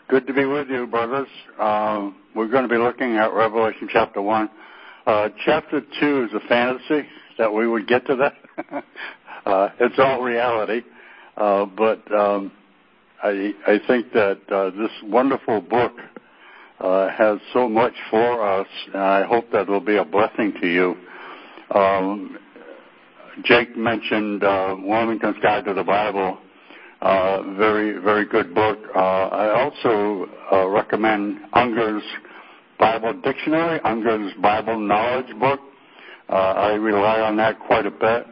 Good to be with you, brothers. We're going to be looking at Revelation chapter 1. Chapter 2 is a fantasy that we would get to that. It's all reality. But I think that this wonderful book has so much for us, and I hope that will be a blessing to you. Jake mentioned Wilmington's Guide to the Bible. Very, very good book. I also recommend Unger's Bible Dictionary, Unger's Bible Knowledge book. I rely on that quite a bit.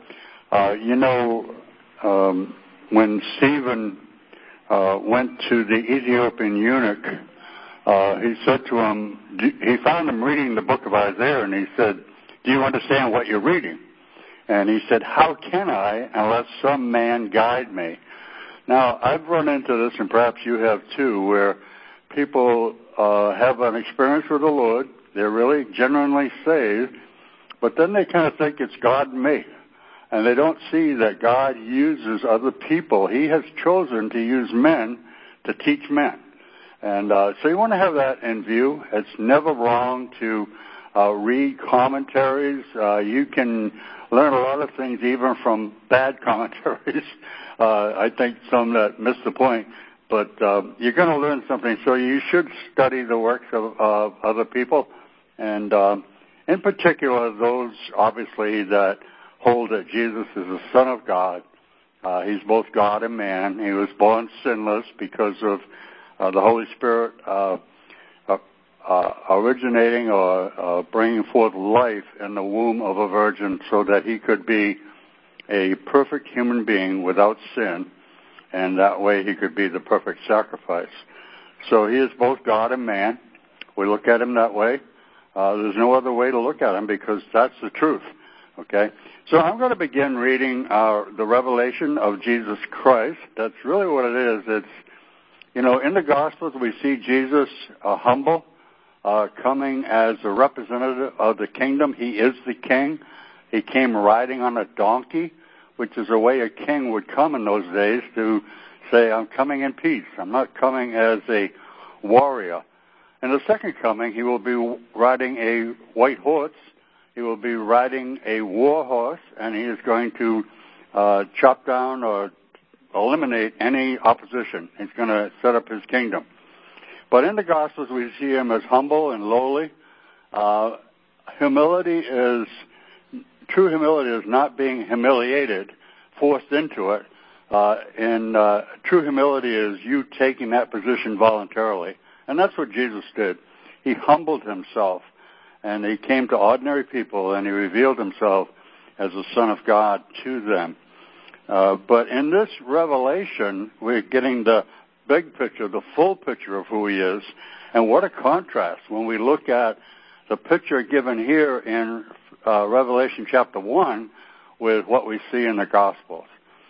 When Stephen went to the Ethiopian eunuch, he said to him, he found him reading the book of Isaiah, and he said, "Do you understand what you're reading?" And he said, "How can I unless some man guide me?" Now, I've run into this, and perhaps you have too, where people have an experience with the Lord. They're really genuinely saved, but then they kind of think it's God and me. And they don't see that God uses other people. He has chosen to use men to teach men. And so you want to have that in view. It's never wrong to read commentaries. You can learn a lot of things even from bad commentaries. I think some that miss the point. But you're going to learn something. So you should study the works of other people. And in particular, those, obviously, that hold that Jesus is the Son of God. He's both God and man. He was born sinless because of the Holy Spirit originating or bringing forth life in the womb of a virgin so that he could be a perfect human being without sin, and that way he could be the perfect sacrifice. So he is both God and man. We look at him that way. There's no other way to look at him because that's the truth. Okay? So I'm going to begin reading the revelation of Jesus Christ. That's really what it is. It's, in the Gospels we see Jesus humble, coming as a representative of the kingdom. He is the king. He came riding on a donkey, which is a way a king would come in those days to say, "I'm coming in peace. I'm not coming as a warrior." In the second coming, he will be riding a white horse. He will be riding a war horse, and he is going to chop down or eliminate any opposition. He's going to set up his kingdom. But in the Gospels, we see him as humble and lowly. True humility is not being humiliated, forced into it. And true humility is you taking that position voluntarily. And that's what Jesus did. He humbled himself, and he came to ordinary people, and he revealed himself as the Son of God to them. But in this revelation, we're getting the big picture, the full picture of who he is. And what a contrast when we look at the picture given here in Revelation chapter 1 with what we see in the Gospels.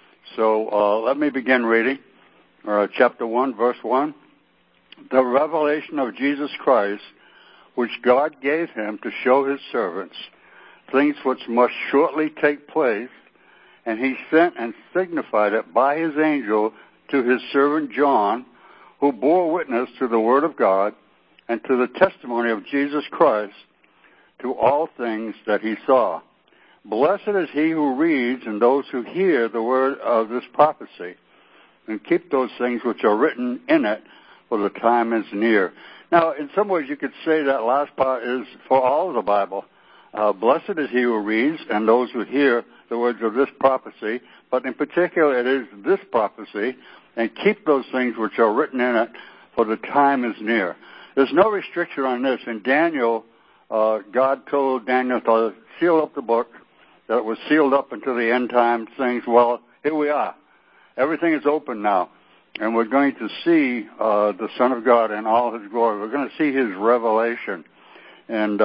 So let me begin reading chapter 1, verse 1. The revelation of Jesus Christ, which God gave him to show his servants things which must shortly take place, and he sent and signified it by his angel to his servant John, who bore witness to the word of God and to the testimony of Jesus Christ, to all things that he saw. Blessed is he who reads and those who hear the word of this prophecy, and keep those things which are written in it, for the time is near. Now, in some ways, you could say that last part is for all of the Bible. Blessed is he who reads and those who hear the words of this prophecy, but in particular, it is this prophecy, and keep those things which are written in it, for the time is near. There's no restriction on this. In Daniel, God told Daniel to seal up the book, that it was sealed up until the end time things. Well, here we are. Everything is open now. And we're going to see the Son of God in all his glory. We're going to see his revelation. And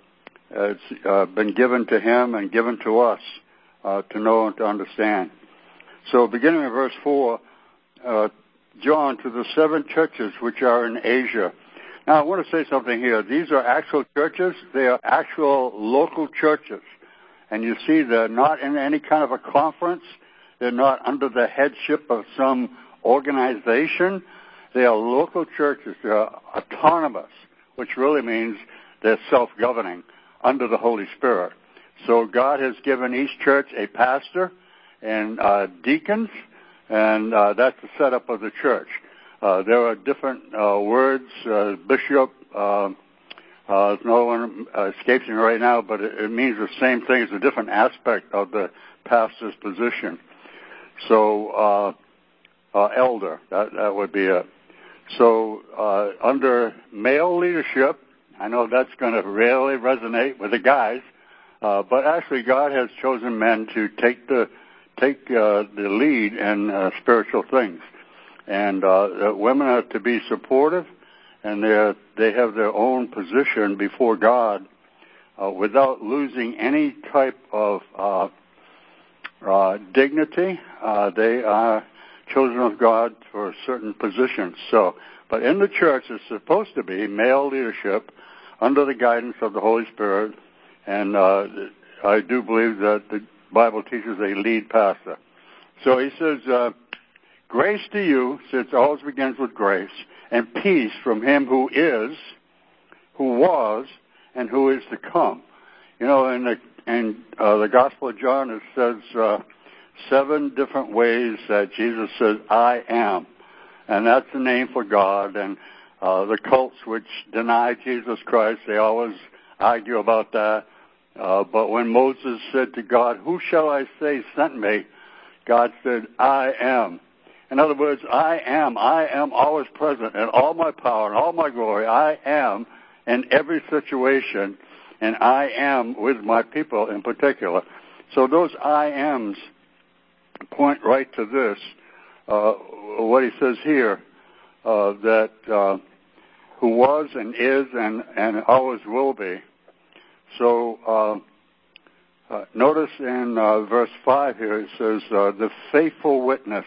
it's been given to him and given to us to know and to understand. So beginning in verse 4, John, to the 7 churches which are in Asia. Now, I want to say something here. These are actual churches. They are actual local churches. And you see they're not in any kind of a conference. They're not under the headship of some organization. They are local churches. They are autonomous, which really means they're self-governing under the Holy Spirit. So God has given each church a pastor and deacons, and that's the setup of the church. There are different words, bishop, no one escapes me right now, but it means the same thing. It's a different aspect of the pastor's position. So elder, that would be it. So under male leadership, I know that's going to really resonate with the guys, but actually God has chosen men to take the lead in spiritual things. And women are to be supportive, and they have their own position before God without losing any type of dignity. They are children of God for certain positions. So, but in the church, it's supposed to be male leadership under the guidance of the Holy Spirit, and I do believe that the Bible teaches a lead pastor. So he says, grace to you, since it always begins with grace, and peace from him who is, who was, and who is to come. You know, in the Gospel of John, it says 7 different ways that Jesus says, I am. And that's the name for God. And the cults which deny Jesus Christ, they always argue about that. But when Moses said to God, who shall I say sent me? God said, I am. In other words, I am always present in all my power and all my glory. I am in every situation, and I am with my people in particular. So those I ams point right to this, what he says here, that who was and is and always will be. So notice in verse 5 here, it says, the faithful witness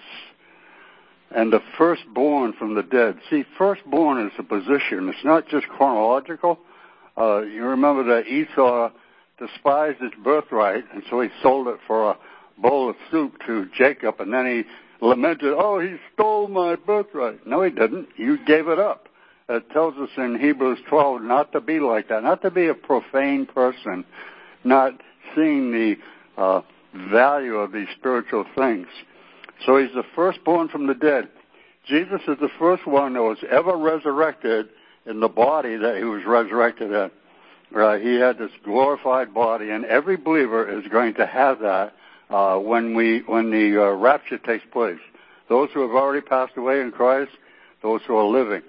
and the firstborn from the dead. See, firstborn is a position. It's not just chronological. You remember that Esau despised his birthright, and so he sold it for a bowl of soup to Jacob, and then he lamented, oh, he stole my birthright. No, he didn't. You gave it up. It tells us in Hebrews 12 not to be like that, not to be a profane person, not seeing the value of these spiritual things. So he's the firstborn from the dead. Jesus is the first one that was ever resurrected in the body that he was resurrected in. He had this glorified body, and every believer is going to have that when the rapture takes place. Those who have already passed away in Christ, those who are living.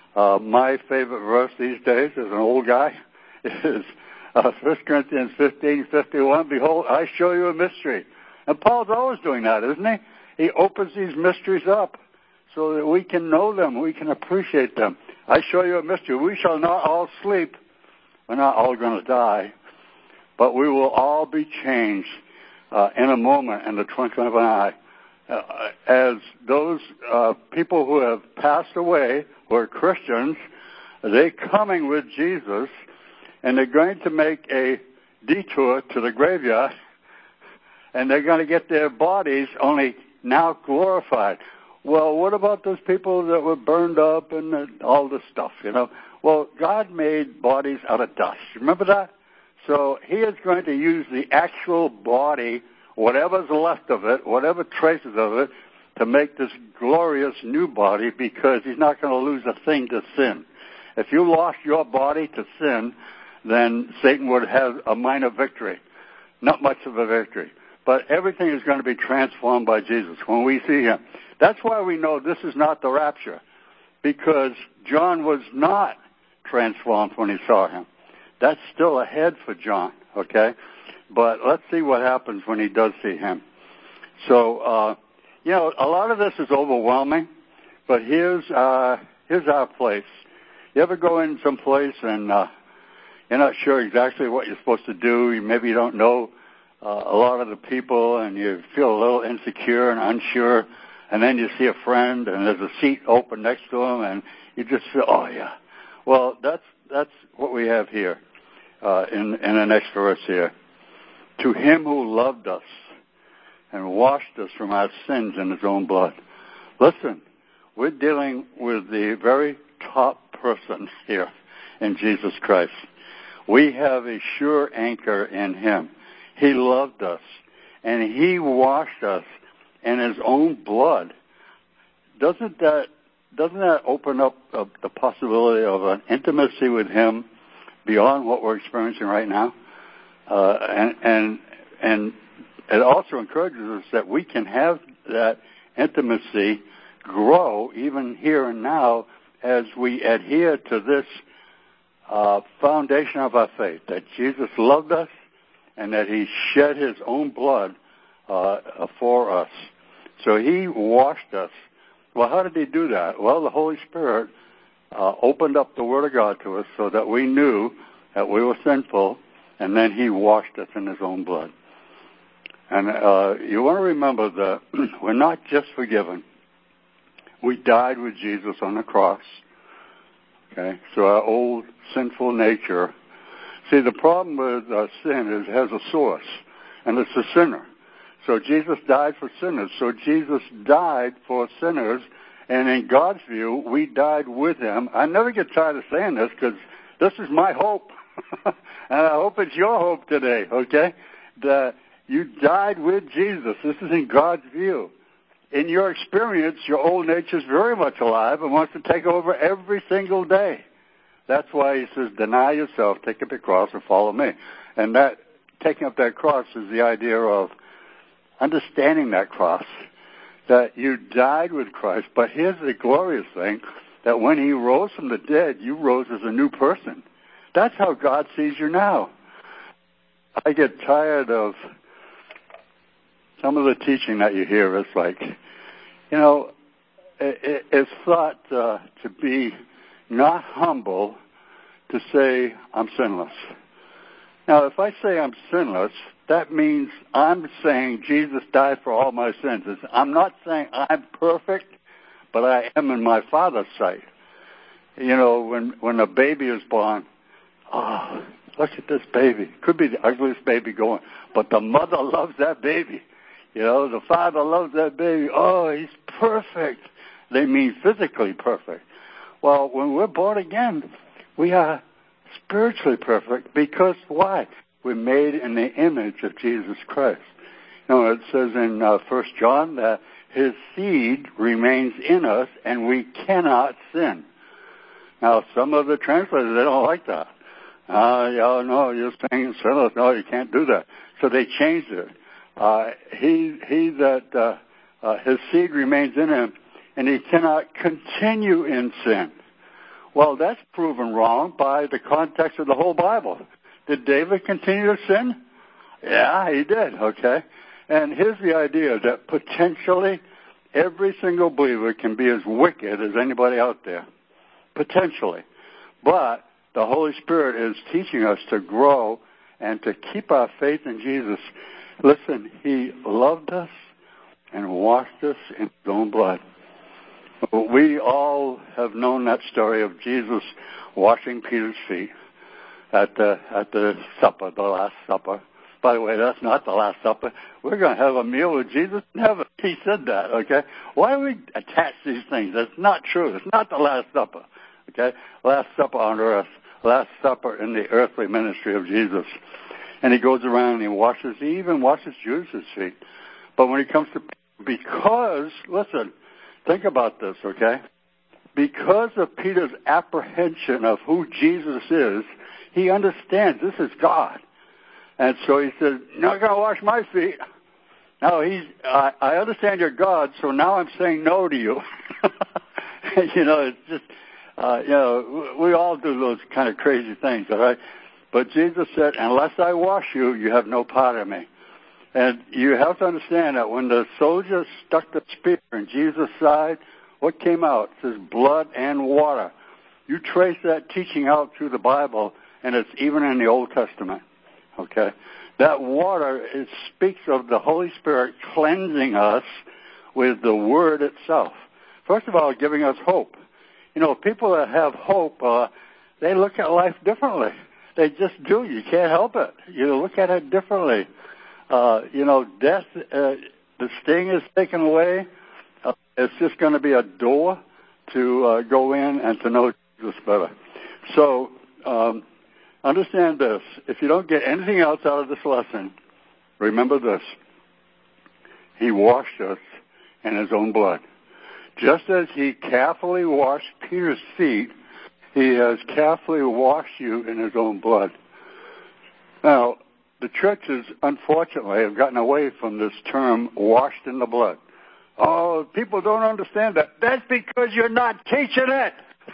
My favorite verse these days, as an old guy, is 1 Corinthians 15:51. Behold, I show you a mystery. And Paul's always doing that, isn't he? He opens these mysteries up so that we can know them, we can appreciate them. I show you a mystery. We shall not all sleep. We're not all going to die, but we will all be changed in a moment, in the twinkling of an eye. As those people who have passed away, who are Christians, they're coming with Jesus, and they're going to make a detour to the graveyard, and they're going to get their bodies only now glorified. Well, what about those people that were burned up and all this stuff, you know? Well, God made bodies out of dust. Remember that? So he is going to use the actual body, whatever's left of it, whatever traces of it, to make this glorious new body, because he's not going to lose a thing to sin. If you lost your body to sin, then Satan would have a minor victory. Not much of a victory. But everything is going to be transformed by Jesus when we see him. That's why we know this is not the rapture, because John was not transformed when he saw him. That's still ahead for John, okay? But let's see what happens when he does see him. So, you know, a lot of this is overwhelming, but here's our place. You ever go in some place and you're not sure exactly what you're supposed to do? Maybe you don't know a lot of the people, and you feel a little insecure and unsure, and then you see a friend, and there's a seat open next to him, and you just feel, oh, yeah. Well, that's what we have here in the next verse here. To him who loved us and washed us from our sins in his own blood. Listen, we're dealing with the very top person here in Jesus Christ. We have a sure anchor in him. He loved us, and he washed us in his own blood. Doesn't that open up the possibility of an intimacy with him beyond what we're experiencing right now? And it also encourages us that we can have that intimacy grow even here and now as we adhere to this foundation of our faith, that Jesus loved us and that he shed his own blood for us. So he washed us. Well, how did he do that? Well, the Holy Spirit opened up the Word of God to us so that we knew that we were sinful, and then he washed us in his own blood. And you want to remember that we're not just forgiven. We died with Jesus on the cross. Okay, so our old sinful nature. See, the problem with sin is it has a source, and it's a sinner. So Jesus died for sinners. So Jesus died for sinners, and in God's view, we died with him. I never get tired of saying this because this is my hope, and I hope it's your hope today, okay? That you died with Jesus. This is in God's view. In your experience, your old nature is very much alive and wants to take over every single day. That's why he says, deny yourself, take up your cross, and follow me. And that taking up that cross is the idea of understanding that cross, that you died with Christ. But here's the glorious thing, that when he rose from the dead, you rose as a new person. That's how God sees you now. I get tired of some of the teaching that you hear. It's like, it's thought to be not humble to say I'm sinless. Now, if I say I'm sinless, that means I'm saying Jesus died for all my sins. I'm not saying I'm perfect, but I am in my Father's sight. When a baby is born, oh, look at this baby. Could be the ugliest baby going, but the mother loves that baby. The father loves that baby. Oh, he's perfect. They mean physically perfect. Well, when we're born again, we are spiritually perfect because why? We're made in the image of Jesus Christ. It says in 1 John that his seed remains in us and we cannot sin. Now, some of the translators, they don't like that. No, you're saying sinless. No, you can't do that. So they changed it. His seed remains in him, and he cannot continue in sin. Well, that's proven wrong by the context of the whole Bible. Did David continue to sin? Yeah, he did, okay? And here's the idea that potentially every single believer can be as wicked as anybody out there. Potentially. But the Holy Spirit is teaching us to grow and to keep our faith in Jesus. Listen, he loved us and washed us in his own blood. We all have known that story of Jesus washing Peter's feet at the supper, the Last Supper. By the way, that's not the Last Supper. We're going to have a meal with Jesus in heaven. He said that, okay? Why do we attach these things? That's not true. It's not the Last Supper, okay? Last Supper on earth. Last Supper in the earthly ministry of Jesus. And he goes around and he even washes Judas' feet. But when it comes to, listen, think about this, okay? Because of Peter's apprehension of who Jesus is, he understands this is God. And so he says, you're not going to wash my feet. No, I understand you're God, so now I'm saying no to you. It's just, we all do those kind of crazy things, all right? But Jesus said, unless I wash you, you have no part of me. And you have to understand that when the soldiers stuck the spear in Jesus' side, what came out? It says blood and water. You trace that teaching out through the Bible, and it's even in the Old Testament. Okay? That water, it speaks of the Holy Spirit cleansing us with the Word itself. First of all, giving us hope. People that have hope, they look at life differently. They just do. You can't help it. You look at it differently. Death, the sting is taken away. It's just going to be a door. to go in and to know Jesus better. So understand this. If you don't get anything else out of this lesson, remember this. He washed us in his own blood. Just as he carefully washed Peter's feet, he has carefully washed you in his own blood. Now, the churches, unfortunately, have gotten away from this term, washed in the blood. Oh, people don't understand that. That's because you're not teaching it.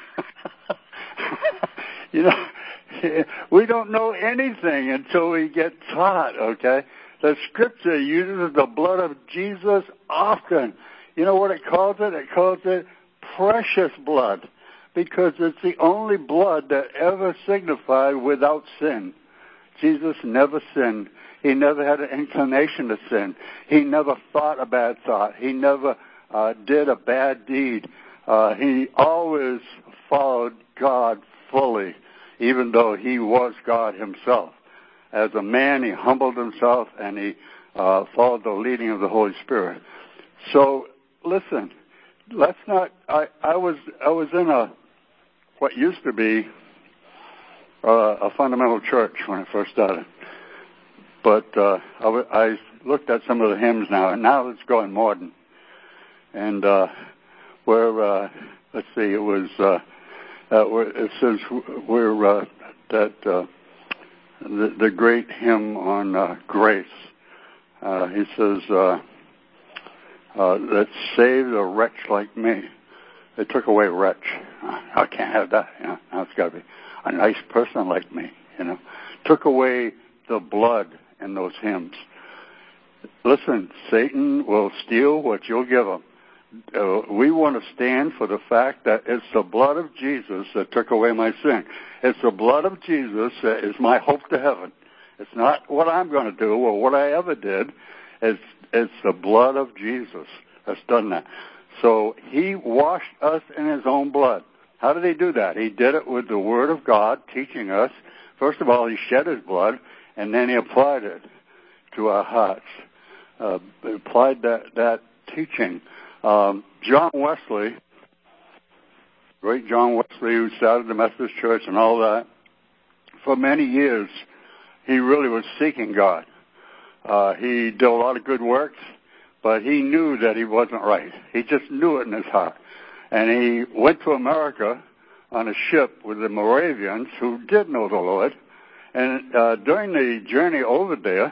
You know, we don't know anything until we get taught, okay? The Scripture uses the blood of Jesus often. You know what it calls it? It calls it precious blood, because it's the only blood that ever signified without sin. Jesus never sinned. He never had an inclination to sin. He never thought a bad thought. He never did a bad deed. He always followed God fully, even though he was God himself. As a man, he humbled himself, and he followed the leading of the Holy Spirit. So, listen, let's not. I was in what used to be a fundamental church when I first started, but I looked at some of the hymns now, and now it's going modern. And where let's see, it was where it says where that the great hymn on grace. He says that saved a wretch like me. They took away wretch. I can't have that. You know, now it's got to be a nice person like me. You know, took away the blood in those hymns. Listen, Satan will steal what you'll give him. We want to stand for the fact that it's the blood of Jesus that took away my sin. It's the blood of Jesus that is my hope to heaven. It's not what I'm going to do or what I ever did. It's the blood of Jesus that's done that. So he washed us in his own blood. How did he do that? He did it with the Word of God, teaching us. First of all, he shed his blood, and then he applied it to our hearts. Applied that teaching. John Wesley, great John Wesley, who started the Methodist Church and all that, for many years, he really was seeking God. He did a lot of good works, but he knew that he wasn't right. He just knew it in his heart. And he went to America on a ship with the Moravians, who did know the Lord. And during the journey over there,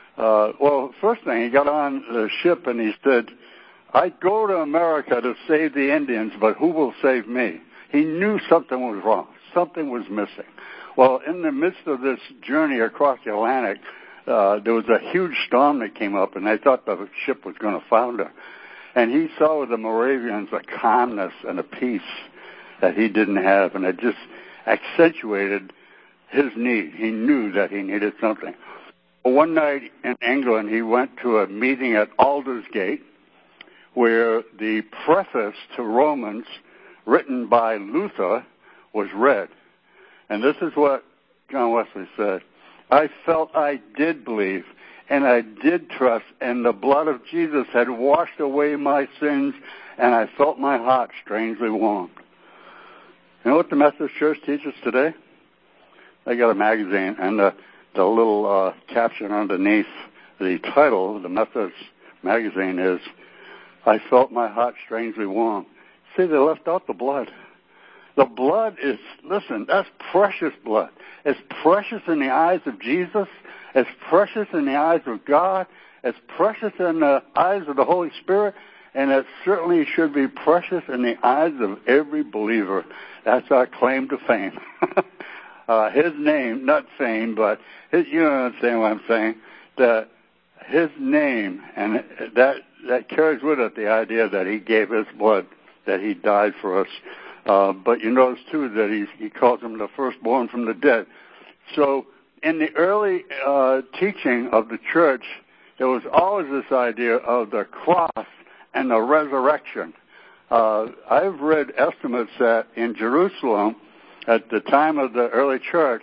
first thing, he got on the ship and he said, I go to America to save the Indians, but who will save me? He knew something was wrong. Something was missing. Well, in the midst of this journey across the Atlantic, there was a huge storm that came up, and they thought the ship was going to founder. And he saw with the Moravians a calmness and a peace that he didn't have, and it just accentuated his need. He knew that he needed something. One night in England, he went to a meeting at Aldersgate, where the preface to Romans, written by Luther, was read. And this is what John Wesley said. I felt I did believe, and I did trust, and the blood of Jesus had washed away my sins, and I felt my heart strangely warmed. You know what the Methodist Church teaches today? They got a magazine, and the little caption underneath the title of the Methodist magazine is, I felt my heart strangely warm. See, they left out the blood. The blood is, listen, that's precious blood. It's precious in the eyes of Jesus. It's precious in the eyes of God. It's precious in the eyes of the Holy Spirit. And it certainly should be precious in the eyes of every believer. That's our claim to fame. His name, not fame, but you understand what I'm saying, that his name, and that carries with it the idea that he gave his blood, that he died for us. But you notice, too, that he calls him the firstborn from the dead. So in the early teaching of the church, there was always this idea of the cross and the resurrection. I've read estimates that in Jerusalem, at the time of the early church,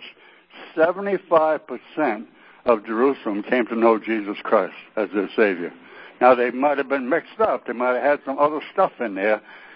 75% of Jerusalem came to know Jesus Christ as their Savior. Now, they might have been mixed up. They might have had some other stuff in there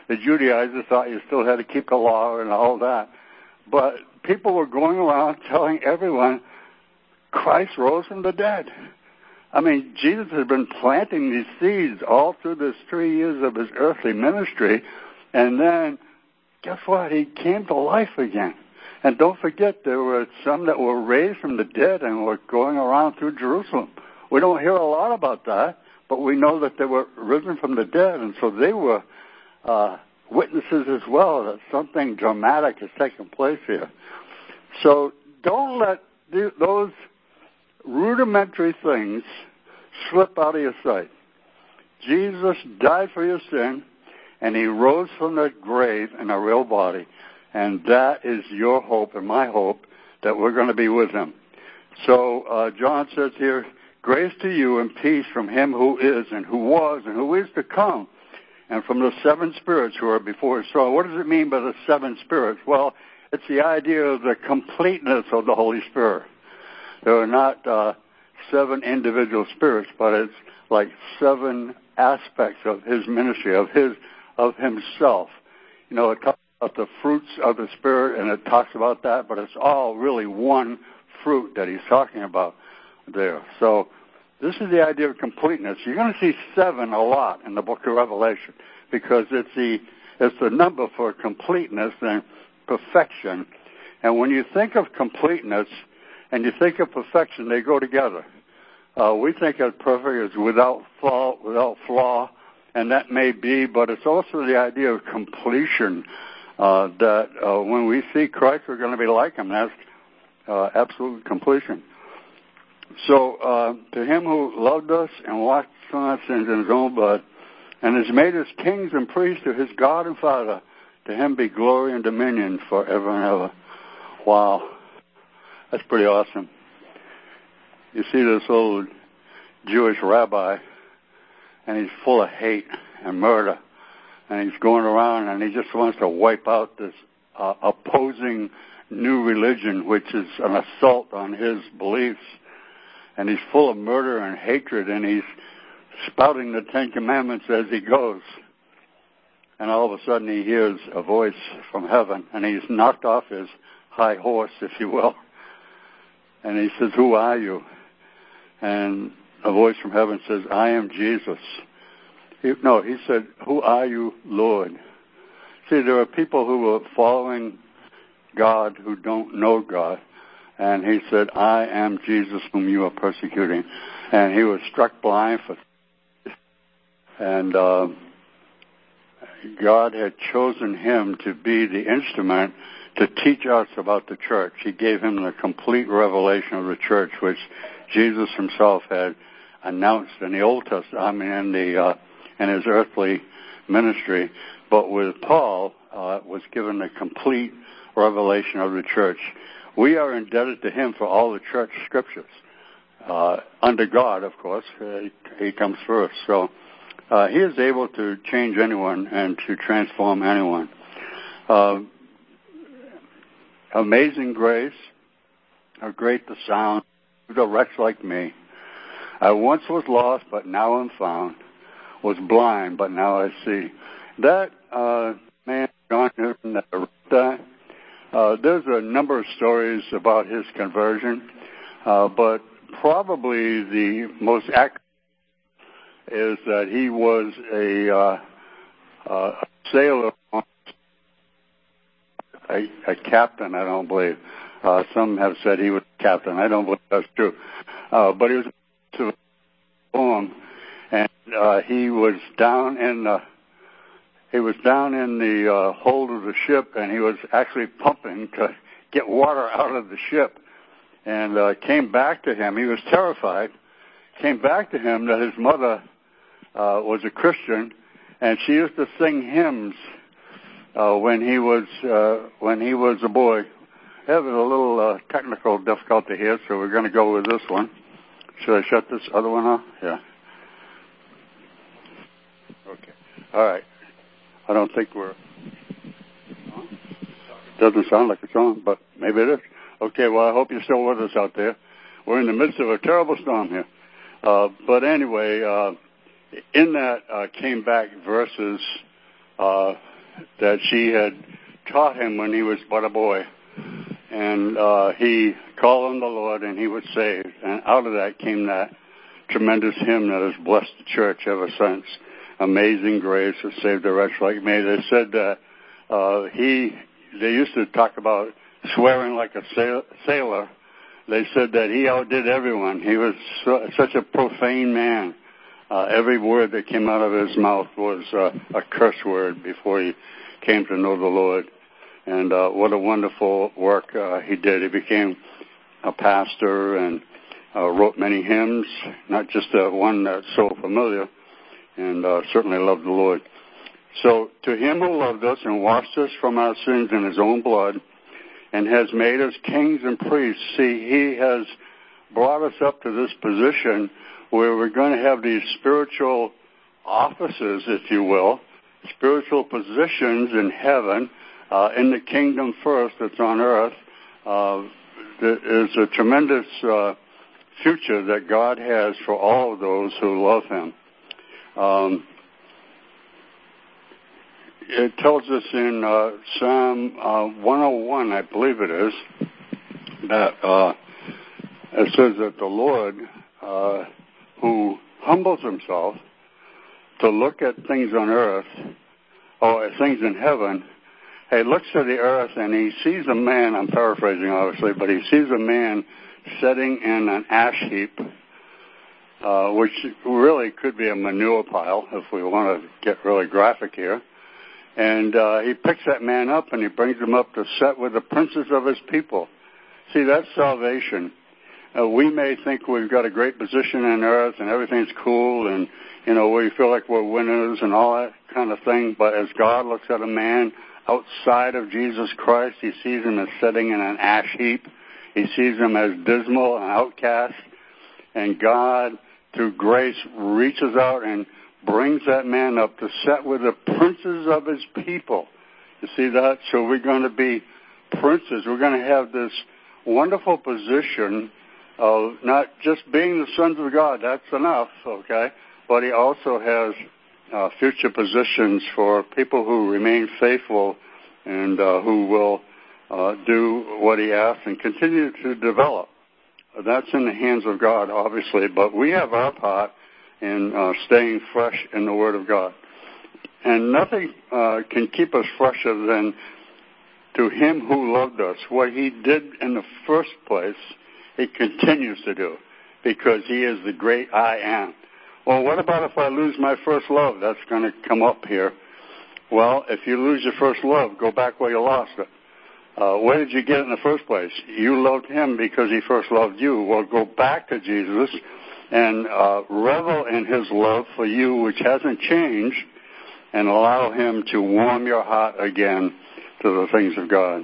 the Judaizers thought you still had to keep the law and all that. But people were going around telling everyone Christ rose from the dead. I mean, Jesus had been planting these seeds all through this 3 years of his earthly ministry, and then, guess what? He came to life again. And don't forget, there were some that were raised from the dead and were going around through Jerusalem. We don't hear a lot about that, but we know that they were risen from the dead, and so they were witnesses as well that something dramatic has taken place here. So don't let those rudimentary things slip out of your sight. Jesus died for your sin, and he rose from the grave in a real body. And that is your hope and my hope, that we're going to be with him. So John says here, grace to you and peace from him who is and who was and who is to come, and from the seven spirits who are before his throne. What does it mean by the seven spirits? Well, it's the idea of the completeness of the Holy Spirit. There are not seven individual spirits, but it's like seven aspects of his ministry, of himself. You know, it talks about the fruits of the Spirit, and it talks about that, but it's all really one fruit that he's talking about there. So this is the idea of completeness. You're going to see seven a lot in the book of Revelation, because it's the number for completeness and perfection. And when you think of completeness and you think of perfection, they go together. We think of perfect as without fault, without flaw, and that may be, but it's also the idea of completion, that when we see Christ, we're going to be like him. That's absolute completion. So to him who loved us and washed our sins in his own blood, and has made us kings and priests to his God and Father, to him be glory and dominion forever and ever. Wow. That's pretty awesome. You see this old Jewish rabbi, and he's full of hate and murder, and he's going around and he just wants to wipe out this opposing new religion, which is an assault on his beliefs. And he's full of murder and hatred, and he's spouting the Ten Commandments as he goes. And all of a sudden he hears a voice from heaven, and he's knocked off his high horse, if you will. And he says, who are you? And a voice from heaven says, I am Jesus. He said, who are you, Lord? See, there are people who are following God who don't know God. And he said, I am Jesus whom you are persecuting. And he was struck blind and God had chosen him to be the instrument to teach us about the church. He gave him the complete revelation of the church, which Jesus himself had announced in the Old Testament, in his earthly ministry. But with Paul, was given the complete revelation of the church. We are indebted to him for all the church scriptures. Under God, of course, he comes first. So he is able to change anyone and to transform anyone. Amazing grace, how great the sound, a wretch like me. I once was lost, but now am found. Was blind, but now I see. That man, John Newton, that wrote that, there's a number of stories about his conversion, but probably the most accurate is that he was a sailor, a captain, I don't believe. Some have said he was a captain. I don't believe that's true. But he was to home, and he was down in the hold of the ship, and he was actually pumping to get water out of the ship, and came back to him. He was terrified. Came back to him that his mother was a Christian, and she used to sing hymns when he was a boy. Having a little technical difficulty here, so we're going to go with this one. Should I shut this other one off? Yeah. Okay. All right. I don't think we're on. Doesn't sound like it's on, but maybe it is. Okay, well, I hope you're still with us out there. We're in the midst of a terrible storm here. But anyway, in that came back verses, that she had taught him when he was but a boy. And he called on the Lord, and he was saved. And out of that came that tremendous hymn that has blessed the church ever since. Amazing grace that saved a wretch like me. They said that they used to talk about swearing like a sailor. They said that he outdid everyone. He was such a profane man. Every word that came out of his mouth was a curse word before he came to know the Lord. And what a wonderful work he did. He became a pastor and wrote many hymns, not just one that's so familiar, and certainly loved the Lord. So to him who loved us and washed us from our sins in his own blood and has made us kings and priests, see, he has brought us up to this position where we're going to have these spiritual offices, if you will, spiritual positions in heaven, in the kingdom first that's on earth. There is a tremendous future that God has for all of those who love him. It tells us in Psalm 101, I believe it is, that it says that the Lord, who humbles himself to look at things on earth, or at things in heaven, he looks to the earth and he sees a man, I'm paraphrasing obviously, but he sees a man sitting in an ash heap, which really could be a manure pile if we want to get really graphic here. And he picks that man up and he brings him up to sit with the princes of his people. See, that's salvation. We may think we've got a great position on earth and everything's cool and, you know, we feel like we're winners and all that kind of thing. But as God looks at a man outside of Jesus Christ, he sees him as sitting in an ash heap. He sees him as dismal and outcast. And God, through grace, reaches out and brings that man up to sit with the princes of his people. You see that? So we're going to be princes. We're going to have this wonderful position of not just being the sons of God. That's enough, okay? But he also has future positions for people who remain faithful and who will do what he asks and continue to develop. That's in the hands of God, obviously, but we have our part in staying fresh in the Word of God. And nothing can keep us fresher than to him who loved us. What he did in the first place, he continues to do, because he is the great I am. Well, what about if I lose my first love? That's going to come up here. Well, if you lose your first love, go back where you lost it. Where did you get it in the first place? You loved him because he first loved you. Well, go back to Jesus and revel in his love for you, which hasn't changed, and allow him to warm your heart again to the things of God.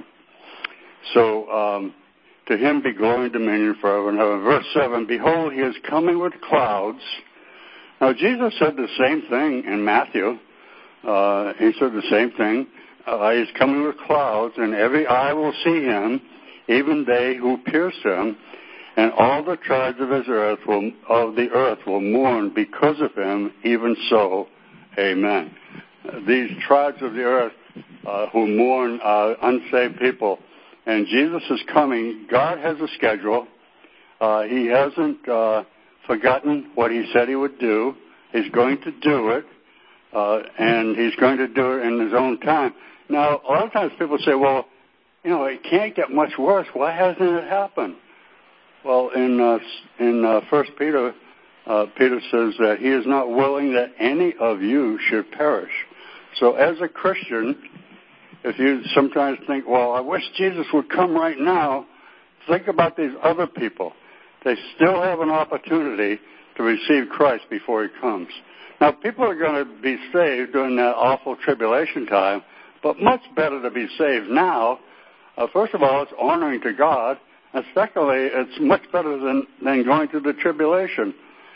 So, to him be glory and dominion forever and ever. Verse 7, behold, he is coming with clouds. Now, Jesus said the same thing in Matthew. He said the same thing. He's coming with clouds, and every eye will see him, even they who pierced him, and all the tribes of the earth will mourn because of him. Even so, amen. These tribes of the earth who mourn unsaved people, and Jesus is coming. God has a schedule. He hasn't forgotten what he said he would do. He's going to do it, and he's going to do it in his own time. Now, a lot of times people say, well, you know, it can't get much worse. Why hasn't it happened? Well, in 1 Peter, Peter says that he is not willing that any of you should perish. So as a Christian, if you sometimes think, well, I wish Jesus would come right now, think about these other people. They still have an opportunity to receive Christ before he comes. Now, people are going to be saved during that awful tribulation time, but much better to be saved now. First of all, it's honoring to God, and secondly, it's much better than going through the tribulation.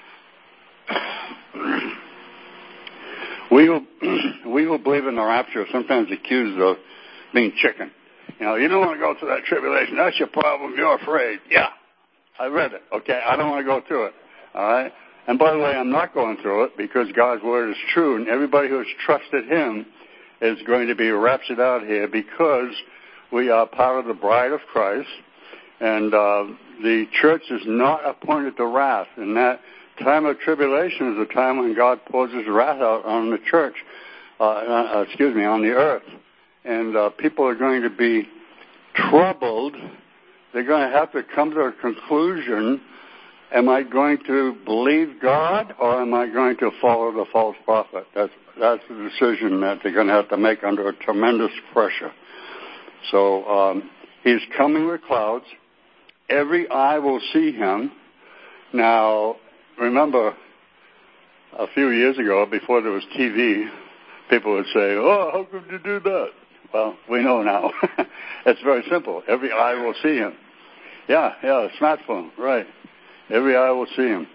We who believe in the rapture are sometimes accused of being chicken. You know, you don't want to go through that tribulation. That's your problem. You're afraid. Yeah, I read it. Okay, I don't want to go through it. All right? And by the way, I'm not going through it because God's word is true, and everybody who has trusted him is going to be raptured out here because we are part of the bride of Christ, and the church is not appointed to wrath. And that time of tribulation is a time when God pours his wrath out on the church, on the earth. And people are going to be troubled. They're going to have to come to a conclusion. Am I going to believe God, or am I going to follow the false prophet? That's the decision that they're going to have to make under a tremendous pressure. So he's coming with clouds. Every eye will see him. Now, remember, a few years ago, before there was TV, people would say, "Oh, how could you do that?" Well, we know now. It's very simple. Every eye will see him. Yeah, a smartphone, right. Every eye will see him.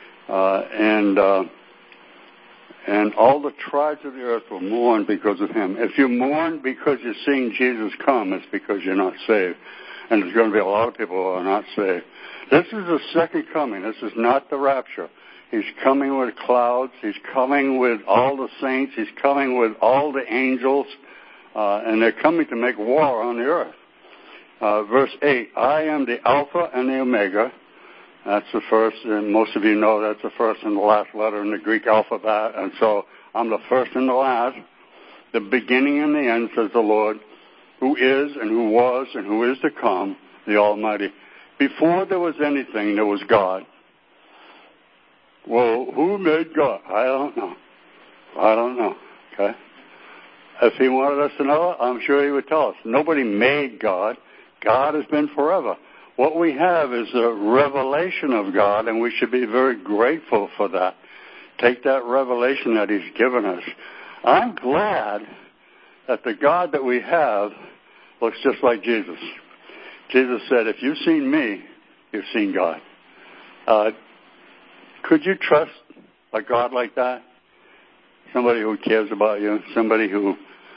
And all the tribes of the earth will mourn because of him. If you mourn because you're seeing Jesus come, it's because you're not saved. And there's going to be a lot of people who are not saved. This is the second coming. This is not the rapture. He's coming with clouds. He's coming with all the saints. He's coming with all the angels. And they're coming to make war on the earth. Verse 8, I am the Alpha and the Omega. That's the first, and most of you know that's the first and the last letter in the Greek alphabet. And so I'm the first and the last, the beginning and the end, says the Lord, who is and who was and who is to come, the Almighty. Before there was anything, there was God. Well, who made God? I don't know. Okay? If he wanted us to know, I'm sure he would tell us. Nobody made God. God has been forever. What we have is a revelation of God, and we should be very grateful for that. Take that revelation that he's given us. I'm glad that the God that we have looks just like Jesus. Jesus said, if you've seen me, you've seen God. Could you trust a God like that? Somebody who cares about you, somebody who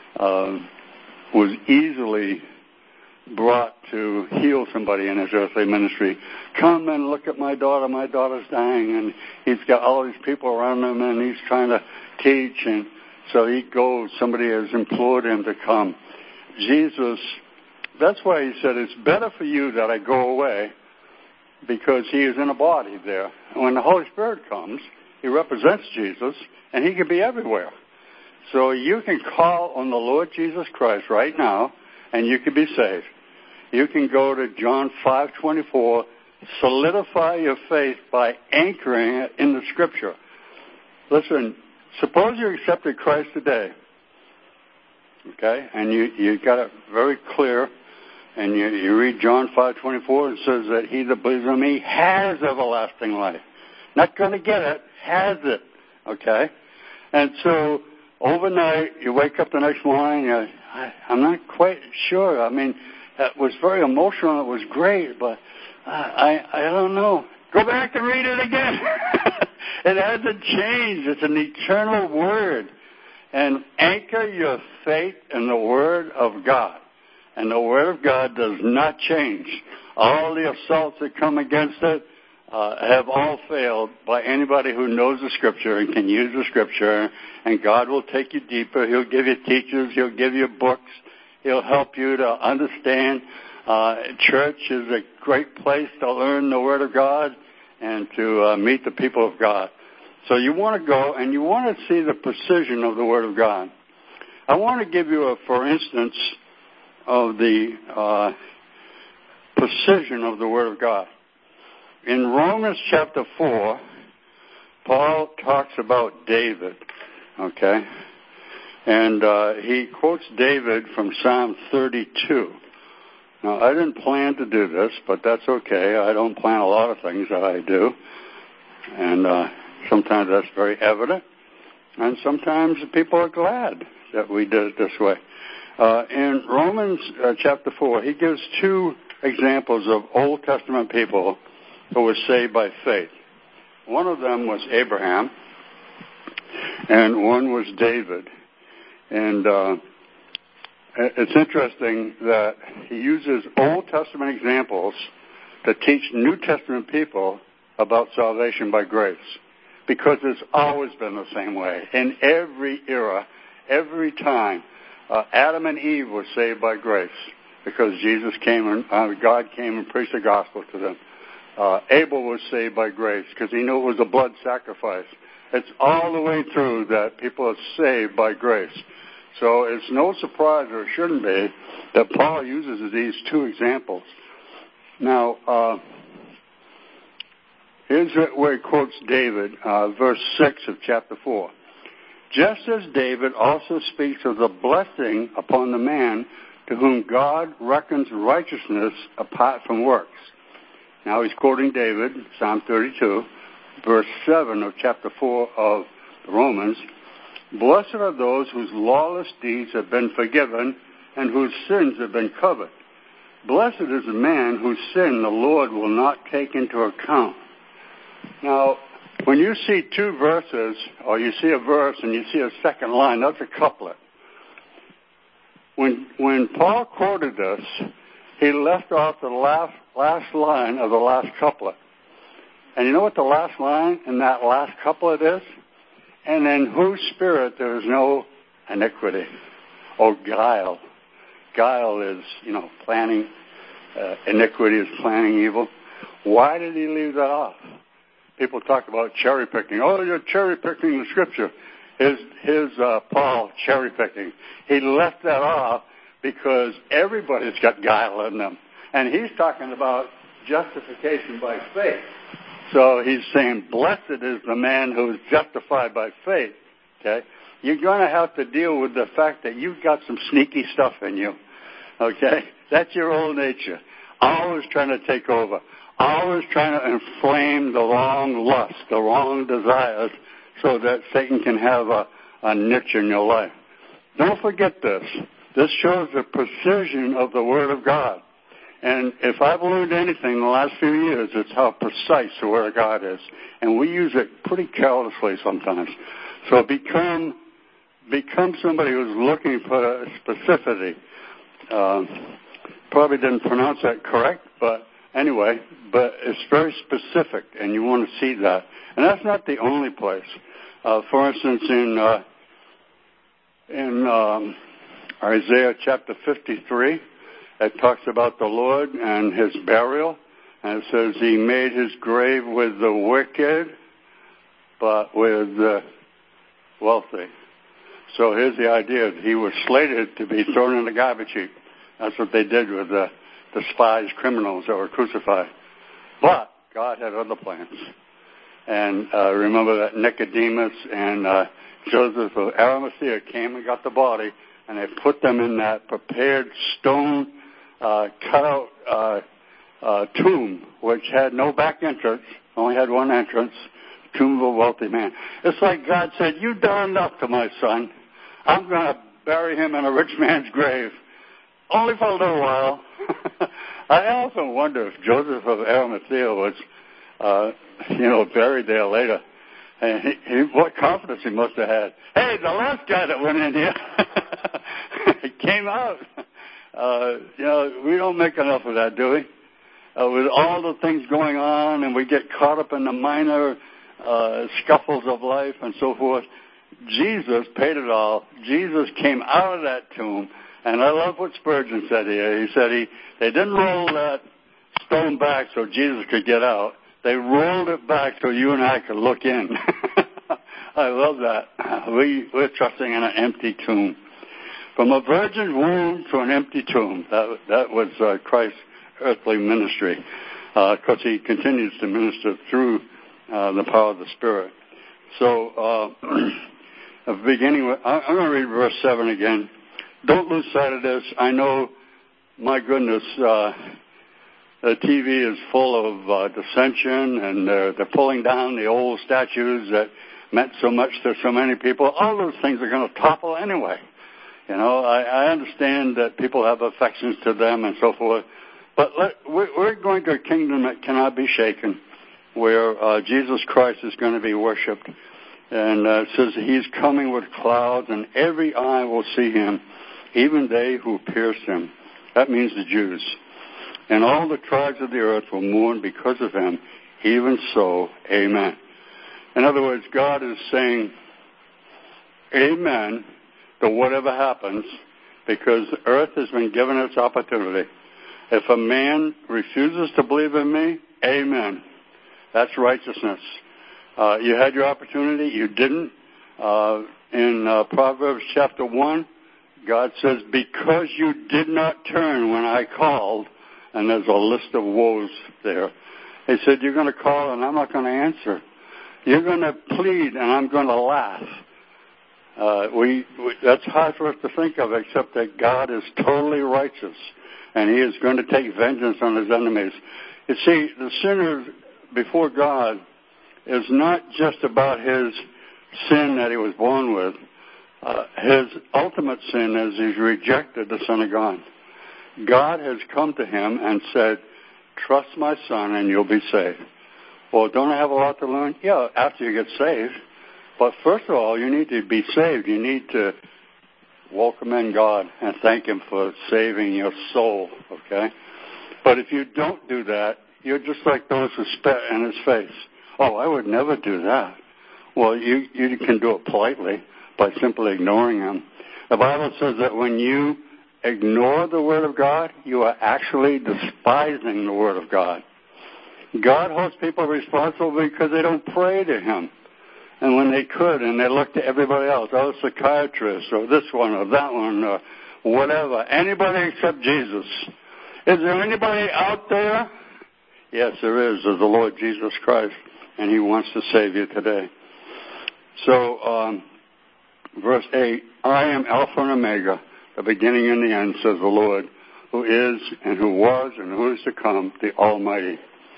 was easily brought to heal somebody in his earthly ministry. Come and look at my daughter. My daughter's dying, and he's got all these people around him, and he's trying to teach, and so he goes. Somebody has implored him to come. Jesus, that's why he said, it's better for you that I go away, because he is in a body there. And when the Holy Spirit comes, he represents Jesus, and he can be everywhere. So you can call on the Lord Jesus Christ right now, and you can be saved. You can go to John 5:24, solidify your faith by anchoring it in the Scripture. Listen, suppose you accepted Christ today, okay, and you got it very clear, and you read John 5:24, it says that he that believes on me has everlasting life. Not going to get it, has it, okay? And so overnight, you wake up the next morning, I'm not quite sure. I mean, it was very emotional. It was great, but I don't know. Go back and read it again. It hasn't changed. It's an eternal word. And anchor your faith in the Word of God. And the Word of God does not change. All the assaults that come against it have all failed by anybody who knows the Scripture and can use the Scripture. And God will take you deeper. He'll give you teachers. He'll give you books. He'll help you to understand. Church is a great place to learn the Word of God and to meet the people of God. So you want to go and you want to see the precision of the Word of God. I want to give you for instance, of the precision of the Word of God. In Romans chapter 4, Paul talks about David, okay? And he quotes David from Psalm 32. Now, I didn't plan to do this, but that's okay. I don't plan a lot of things that I do. And sometimes that's very evident. And sometimes people are glad that we did it this way. In Romans chapter 4, he gives two examples of Old Testament people who were saved by faith. One of them was Abraham, and one was David. And it's interesting that he uses Old Testament examples to teach New Testament people about salvation by grace, because it's always been the same way. In every era, every time, Adam and Eve were saved by grace because Jesus came and God came and preached the gospel to them. Abel was saved by grace because he knew it was a blood sacrifice. It's all the way through that people are saved by grace. So it's no surprise, or it shouldn't be, that Paul uses these two examples. Now, here's where he quotes David, verse 6 of chapter 4. Just as David also speaks of the blessing upon the man to whom God reckons righteousness apart from works. Now he's quoting David, Psalm 32, verse 7 of chapter 4 of Romans. Blessed are those whose lawless deeds have been forgiven and whose sins have been covered. Blessed is the man whose sin the Lord will not take into account. Now, when you see two verses, or you see a verse and you see a second line, that's a couplet. When Paul quoted this, he left off the last line of the last couplet. And you know what the last line in that last couplet is? And in whose spirit there is no iniquity or guile. Guile is, planning. Iniquity is planning evil. Why did he leave that off? People talk about cherry picking. Oh, you're cherry picking the scripture. Here's Paul cherry picking. He left that off because everybody's got guile in them. And he's talking about justification by faith. So he's saying, blessed is the man who is justified by faith. Okay? You're going to have to deal with the fact that you've got some sneaky stuff in you. Okay? That's your old nature. Always trying to take over. Always trying to inflame the wrong lust, the wrong desires, so that Satan can have a niche in your life. Don't forget this. This shows the precision of the Word of God. And if I've learned anything in the last few years, it's how precise the Word of God is. And we use it pretty carelessly sometimes. So become somebody who's looking for a specificity. Probably didn't pronounce that correct, but anyway, but it's very specific, and you want to see that. And that's not the only place. For instance, in Isaiah chapter 53, it talks about the Lord and his burial. And it says he made his grave with the wicked, but with the wealthy. So here's the idea. He was slated to be thrown in the garbage heap. That's what they did with the despised criminals that were crucified. But God had other plans. And remember that Nicodemus and Joseph of Arimathea came and got the body, and they put them in that prepared stone cut-out tomb, which had no back entrance, only had one entrance, tomb of a wealthy man. It's like God said, you've done enough to my son. I'm going to bury him in a rich man's grave, only for a little while. I often wonder if Joseph of Arimathea was, buried there later. And what confidence he must have had. Hey, the last guy that went in here came out. We don't make enough of that, do we? With all the things going on, and we get caught up in the minor scuffles of life and so forth. Jesus paid it all. Jesus came out of that tomb. And I love what Spurgeon said here. He said they didn't roll that stone back so Jesus could get out. They rolled it back so you and I could look in. I love that. We're trusting in an empty tomb. From a virgin womb to an empty tomb. That was Christ's earthly ministry. Because he continues to minister through the power of the Spirit. So, beginning with, I'm going to read verse 7 again. Don't lose sight of this. I know, my goodness, the TV is full of dissension, and they're pulling down the old statues that meant so much to so many people. All those things are going to topple anyway. I understand that people have affections to them and so forth, but we're going to a kingdom that cannot be shaken, where Jesus Christ is going to be worshipped. And it says he's coming with clouds, and every eye will see him, even they who pierced him. That means the Jews. And all the tribes of the earth will mourn because of him. Even so, amen. In other words, God is saying, amen to whatever happens, because earth has been given its opportunity. If a man refuses to believe in me, amen. That's righteousness. You had your opportunity, you didn't. In Proverbs chapter 1, God says, because you did not turn when I called, and there's a list of woes there. He said, you're going to call and I'm not going to answer. You're going to plead and I'm going to laugh. That's hard for us to think of, except that God is totally righteous, and he is going to take vengeance on his enemies. You see, the sinner before God is not just about his sin that he was born with. His ultimate sin is he's rejected the Son of God. God has come to him and said, trust my Son and you'll be saved. Well, don't I have a lot to learn? Yeah, after you get saved. But first of all, you need to be saved. You need to welcome in God and thank him for saving your soul, okay? But if you don't do that, you're just like those who spit in his face. Oh, I would never do that. Well, you can do it politely by simply ignoring him. The Bible says that when you ignore the Word of God, you are actually despising the Word of God. God holds people responsible because they don't pray to him. And when they could, and they look to everybody else, oh, psychiatrists, or this one, or that one, or whatever, anybody except Jesus. Is there anybody out there? Yes, there is. There's the Lord Jesus Christ, and he wants to save you today. So, verse 8, I am Alpha and Omega, the beginning and the end, says the Lord, who is, and who was, and who is to come, the Almighty.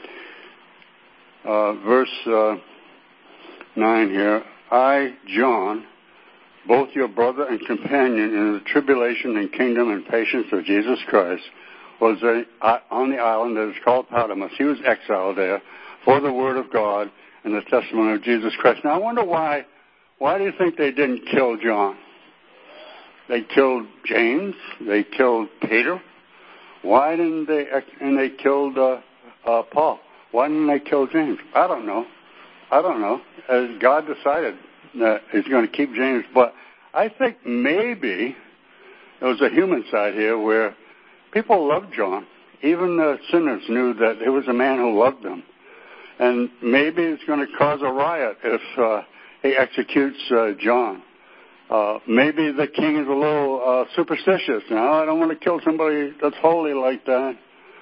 Verse 9 here, I, John, both your brother and companion in the tribulation and kingdom and patience of Jesus Christ, was on the island that is called Patmos. He was exiled there for the word of God and the testimony of Jesus Christ. Now, I wonder why do you think they didn't kill John? They killed James. They killed Peter. Why didn't they, and they killed Paul. Why didn't they kill James? I don't know. God decided that he's going to keep James, but I think maybe there was a human side here where people loved John. Even the sinners knew that there was a man who loved them. And maybe it's going to cause a riot if he executes John. Maybe the king is a little superstitious. Now, I don't want to kill somebody that's holy like that.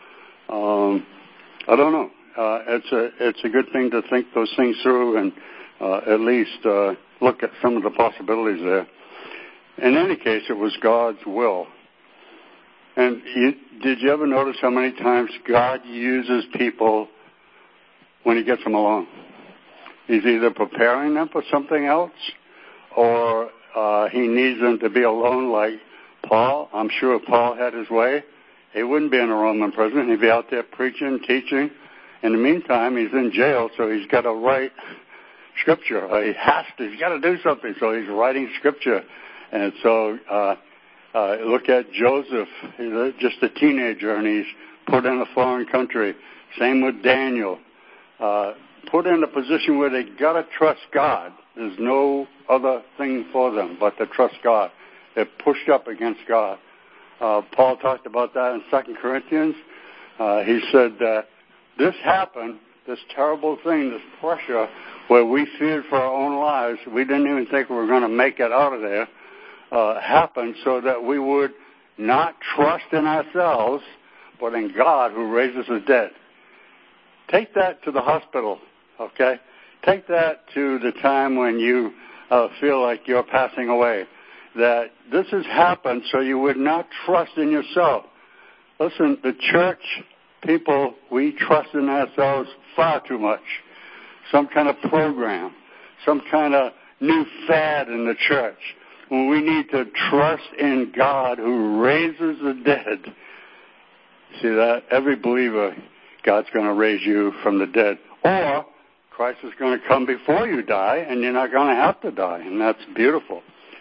I don't know. It's a good thing to think those things through and at least look at some of the possibilities there. In any case, it was God's will. And did you ever notice how many times God uses people when he gets them along? He's either preparing them for something else or he needs them to be alone like Paul. I'm sure if Paul had his way, he wouldn't be in a Roman prison. He'd be out there preaching, teaching. In the meantime, he's in jail, so he's got to write scripture. He's got to do something, so he's writing scripture. And so look at Joseph. He's just a teenager, and he's put in a foreign country. Same with Daniel. Put in a position where they got to trust God. There's no other thing for them but to trust God. They're pushed up against God. Paul talked about that in 2 Corinthians. He said that this happened, this terrible thing, this pressure, where we feared for our own lives. We didn't even think we were going to make it out of there. Happened so that we would not trust in ourselves, but in God who raises the dead. Take that to the hospital, okay? Take that to the time when you feel like you're passing away. That this has happened so you would not trust in yourself. Listen, the church people, we trust in ourselves far too much. Some kind of program, some kind of new fad in the church. When we need to trust in God who raises the dead. See that? Every believer, God's going to raise you from the dead. Or Christ is going to come before you die, and you're not going to have to die, and that's beautiful.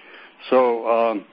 So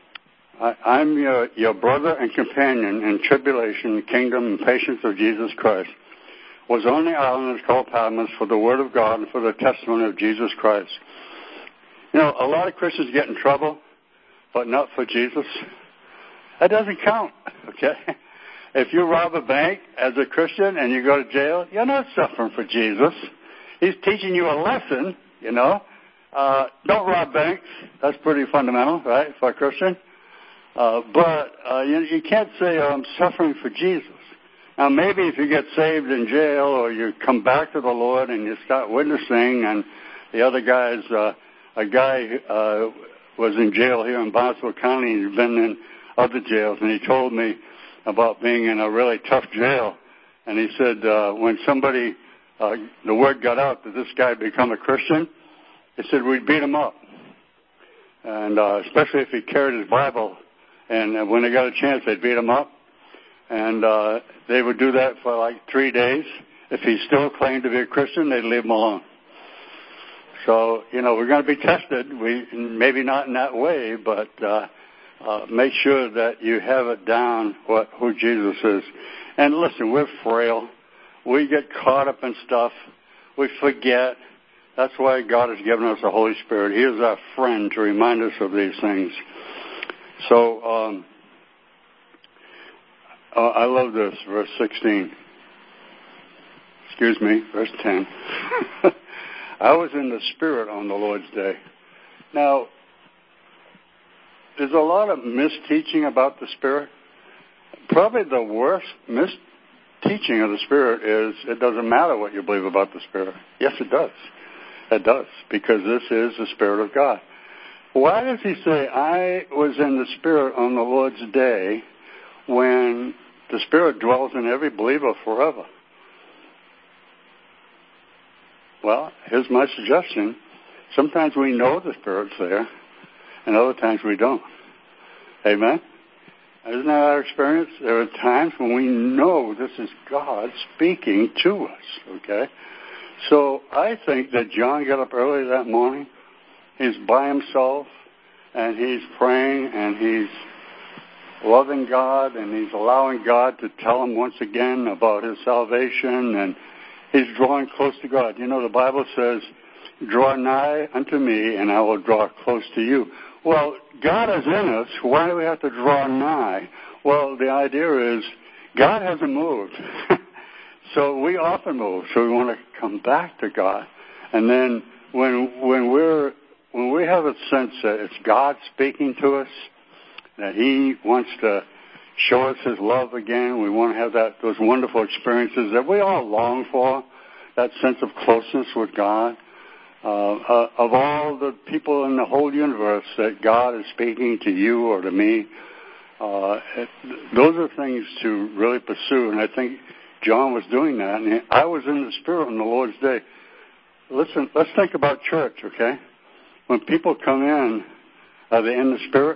I'm your brother and companion in tribulation, kingdom, and patience of Jesus Christ. Was on the island that's called Patmos for the word of God and for the testimony of Jesus Christ. You know, a lot of Christians get in trouble, but not for Jesus. That doesn't count, okay? If you rob a bank as a Christian and you go to jail, you're not suffering for Jesus. He's teaching you a lesson, you know. Don't rob banks. That's pretty fundamental, right, for a Christian. But you can't say, oh, I'm suffering for Jesus. Now, maybe if you get saved in jail or you come back to the Lord and you start witnessing, and the other guys, a guy was in jail here in Barnstable County. He's been in other jails, and he told me about being in a really tough jail. And he said when somebody, the word got out that this guy had become a Christian, he said we'd beat him up. And especially if he carried his Bible. And when they got a chance, they'd beat him up. And they would do that for like 3 days. If he still claimed to be a Christian, they'd leave him alone. So, you know, we're going to be tested. Maybe not in that way, but make sure that you have it down who Jesus is. And listen, we're frail. We get caught up in stuff. We forget. That's why God has given us the Holy Spirit. He is our friend to remind us of these things. So, I love this, verse 16. Excuse me, verse 10. I was in the Spirit on the Lord's day. Now, there's a lot of misteaching about the Spirit. Probably the worst misteaching of the Spirit is it doesn't matter what you believe about the Spirit. Yes, it does. It does, because this is the Spirit of God. Why does he say, I was in the Spirit on the Lord's day, when the Spirit dwells in every believer forever? Well, here's my suggestion. Sometimes we know the Spirit's there, and other times we don't. Amen? Isn't that our experience? There are times when we know this is God speaking to us, okay? So I think that John got up early that morning. He's by himself, and he's praying, and he's loving God, and he's allowing God to tell him once again about his salvation, and he's drawing close to God. You know, the Bible says, draw nigh unto me, and I will draw close to you. Well, God is in us. Why do we have to draw nigh? Well, the idea is God hasn't moved. So we often move. So we want to come back to God. And then when we have a sense that it's God speaking to us, that he wants to show us his love again, we want to have those wonderful experiences that we all long for, that sense of closeness with God. Of all the people in the whole universe that God is speaking to you or to me, those are things to really pursue. And I think John was doing that. And I was in the Spirit on the Lord's day. Listen, let's think about church, okay? When people come in, are they in the Spirit?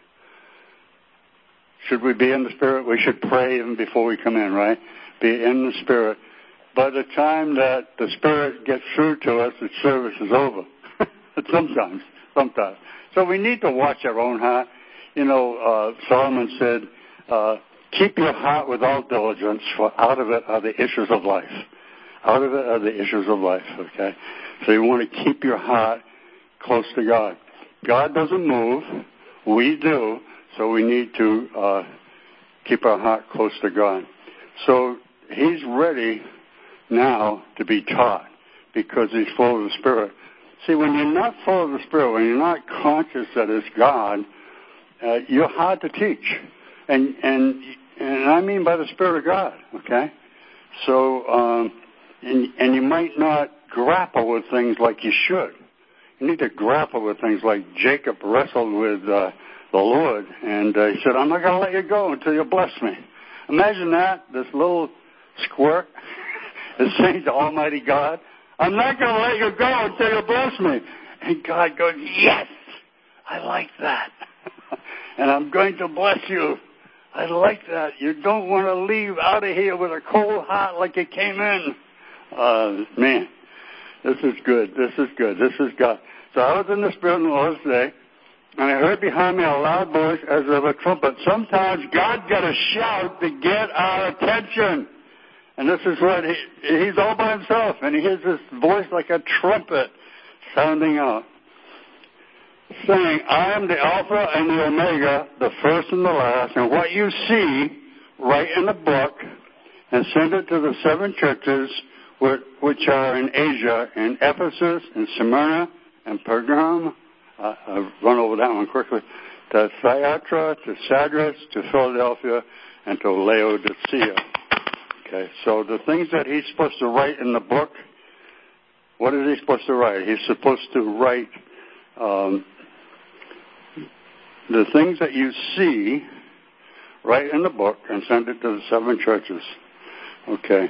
Should we be in the Spirit? We should pray even before we come in, right? Be in the Spirit. By the time that the Spirit gets through to us, the service is over. Sometimes. So we need to watch our own heart. You know, Solomon said, keep your heart with all diligence, for out of it are the issues of life. Out of it are the issues of life, okay? So you want to keep your heart close to God. God doesn't move. We do. So we need to keep our heart close to God. So he's ready now to be taught because he's full of the Spirit. See, when you're not full of the Spirit, when you're not conscious that it's God, you're hard to teach. And I mean by the Spirit of God, okay? So, and you might not grapple with things like you should. You need to grapple with things like Jacob wrestled with the Lord, and he said, I'm not going to let you go until you bless me. Imagine that, this little squirt is saying to Almighty God, I'm not going to let you go until you bless me. And God goes, yes, I like that. And I'm going to bless you. I like that. You don't want to leave out of here with a cold heart like you came in. Man, this is good. This is good. This is God. So I was in the Spirit on the Lord's day, and I heard behind me a loud voice as of a trumpet. Sometimes God's got to shout to get our attention. And this is what he's all by himself, and he hears this voice like a trumpet sounding out. saying, I am the Alpha and the Omega, the first and the last, and what you see, write in a book and send it to the 7 churches which are in Asia, in Ephesus, in Smyrna, and Pergamum. I've run over that one quickly. To Thyatira, to Sardis, to Philadelphia, and to Laodicea. Okay, so the things that he's supposed to write in the book, what is he supposed to write? He's supposed to write the things that you see, write in the book, and send it to the 7 churches. Okay.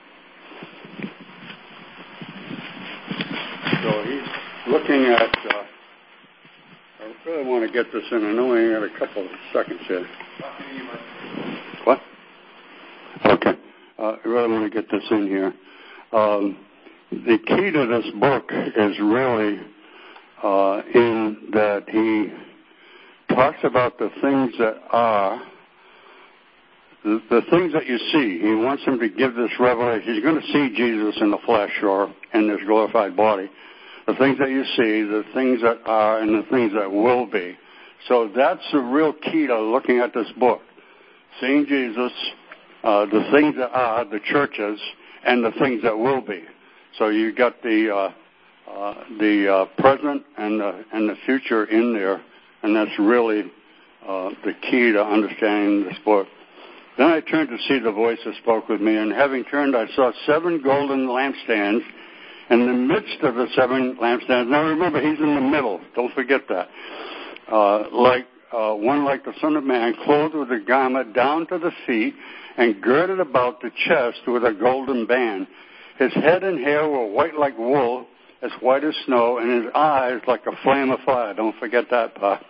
So he's looking at, I really want to get this in. I know we only got a couple of seconds here. What? Okay. I really want to get this in here. The key to this book is really in that he talks about the things that are, the things that you see. He wants him to give this revelation. He's going to see Jesus in the flesh or in this glorified body. The things that you see, the things that are, and the things that will be. So that's the real key to looking at this book. Seeing Jesus, the things that are, the churches, and the things that will be. So you got the present and the future in there, and that's really the key to understanding this book. Then I turned to see the voice that spoke with me, and having turned, I saw 7 golden lampstands. In the midst of the 7 lampstands, now remember, he's in the middle. Don't forget that. One like the Son of Man, clothed with a garment down to the feet, and girded about the chest with a golden band. His head and hair were white like wool, as white as snow, and his eyes like a flame of fire. Don't forget that part.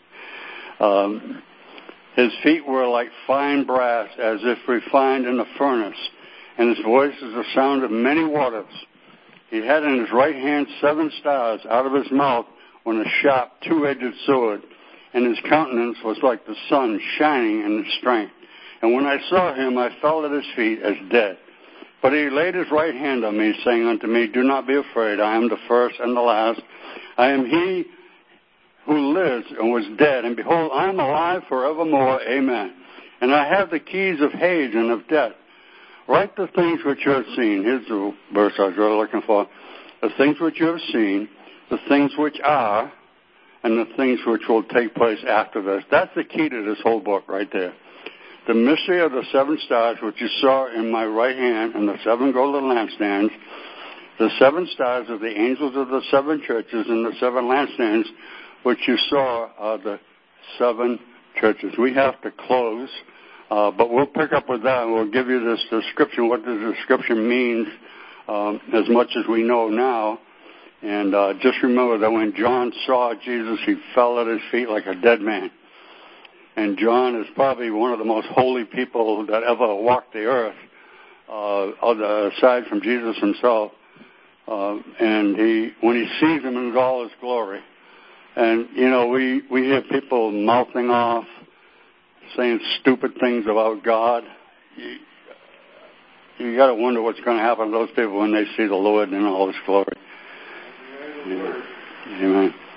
His feet were like fine brass, as if refined in a furnace, and his voice is the sound of many waters. He had in his right hand 7 stars. Out of his mouth went a sharp 2-edged sword, and his countenance was like the sun shining in his strength. And when I saw him, I fell at his feet as dead. But he laid his right hand on me, saying unto me, Do not be afraid. I am the first and the last. I am he who lives and was dead, and behold, I am alive forevermore. Amen. And I have the keys of Hades and of death. Write the things which you have seen. Here's the verse I was really looking for. The things which you have seen, the things which are, and the things which will take place after this. That's the key to this whole book right there. The mystery of the 7 stars which you saw in my right hand and the 7 golden lampstands. The 7 stars are the angels of the 7 churches, and the 7 lampstands which you saw are the 7 churches. We have to close. But we'll pick up with that, and we'll give you this description, what this description means, as much as we know now. And just remember that when John saw Jesus, he fell at his feet like a dead man. And John is probably one of the most holy people that ever walked the earth, aside from Jesus himself. And when he sees him in all his glory, and we hear people mouthing off, saying stupid things about God. You got to wonder what's going to happen to those people when they see the Lord in all his glory.